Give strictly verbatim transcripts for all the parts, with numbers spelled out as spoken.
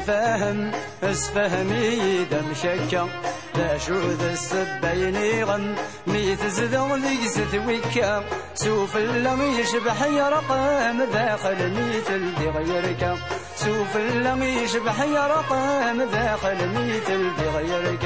الفهم اسفهمي دم شكا لا شوذ السبين غم ميت زذو ذيست ويكا سوف اللم يشبح يرقام داخل ميت الدي غيرك سوف اللم يشبح يرقام داخل ميت الدي غيرك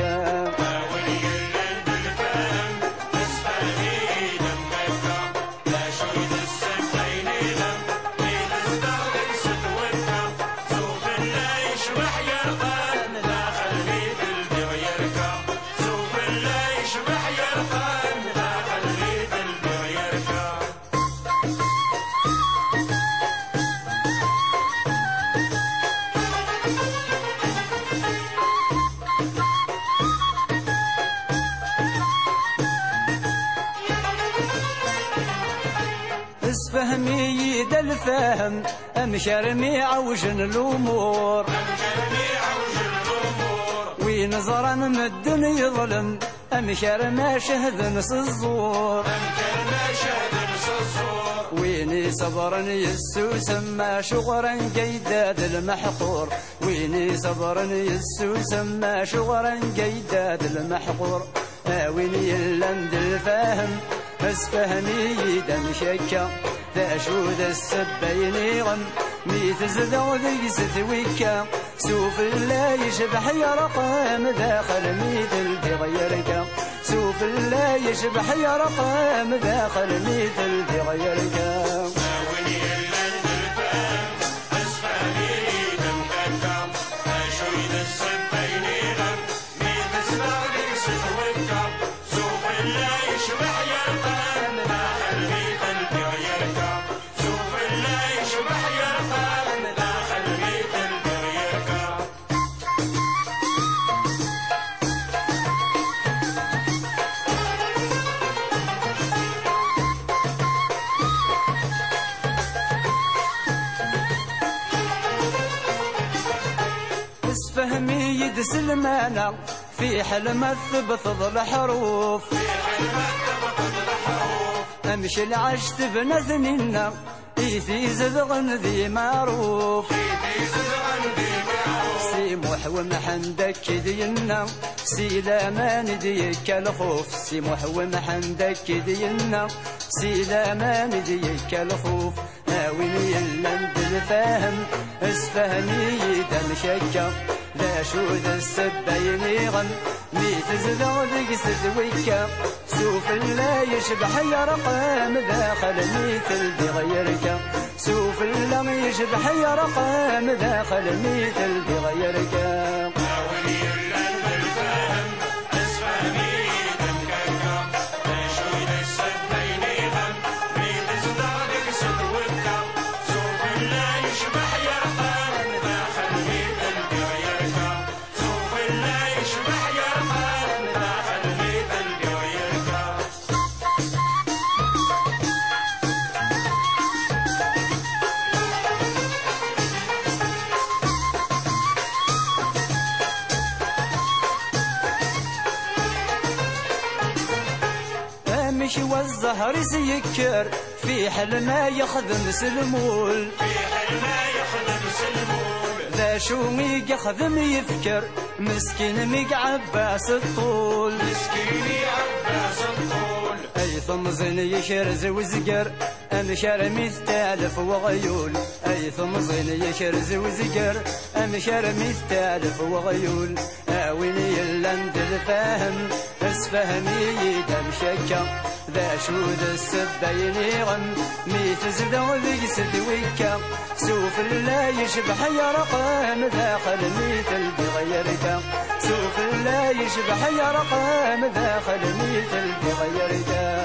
فهمي يد الفهم أمشرمي عوجن الأمور وين زرن مدن يظلم أمشرمي شهد نص الزور ويني صبرني السوس ما شغرا قيداد المحقور ويني صبرني السوس ما شغرا قيداد المحقور ويني اللمد الفهم اسفهمي دم شكا ذا شود السبين غم ميت زذو ذي ستويكا سوف لا يشبح يرقام داخل ميت الدي غيرك سوف لا يشبح يرقام داخل ميت الدي غيرك فهمي يدس المعنى في حلم الثبت الحروف امشي العشت بنذننا في زذغن ذي معروف سي محوم حندك دينا سي لامان ديك الخوف سي محوم حندك دينا سي لامان ديك الخوف هاويني اللمد الفهم اسفهمي دم شكا لا شود السبين غم ميت زذو ذيك ستويكا سوف لا يشبح يرقام داخل ميت الدي غيرك سوف لا يشبح يرقام داخل ميت الدي غيرك مشي والزهر سيكر في حل ما يخدم سلمول في حل ما يخدم سلمول ذا شو ميق يخدم يفكر مسكين ميق عباس الطول مسكين عباس الطول اي ثمزن يشرز وزقر امشار مثالف وغيول اي ثمزن يشرز وزقر امشار مثالف وغيول اويني اللند الفهم اسفهمي دم شكا ذا شود السبين غم ميت زذو ذي ستويكا سوف لا يشبح يرقام داخل ميت الدي غيرك سوف لا يشبح يرقام داخل ميت الدي غيرك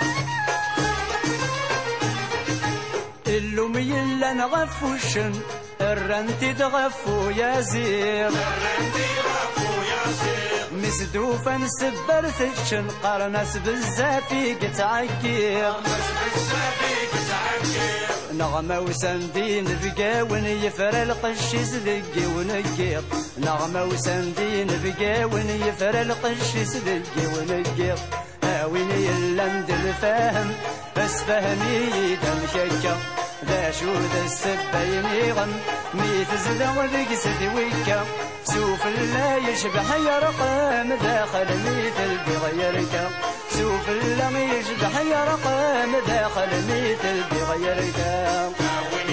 اللومي اللي نغفوشن الرنتي تغفو يا زير مسدوفا نسبر ثشن قرناس بزافي قتعكير نغمة وسندين بقاون يفر القش سدقي ونقير نغمة وسندين بقاون يفر القش سدقي ونقير هاوين يلند الفهم بس فهمي دم شكا ذا شو ذا السبين يغم ميت زلم ذقسد ويكا سوف لا يشبح يرقم داخل مثل بغيرك سوف لا يشبح يرقم داخل مثل بغيرك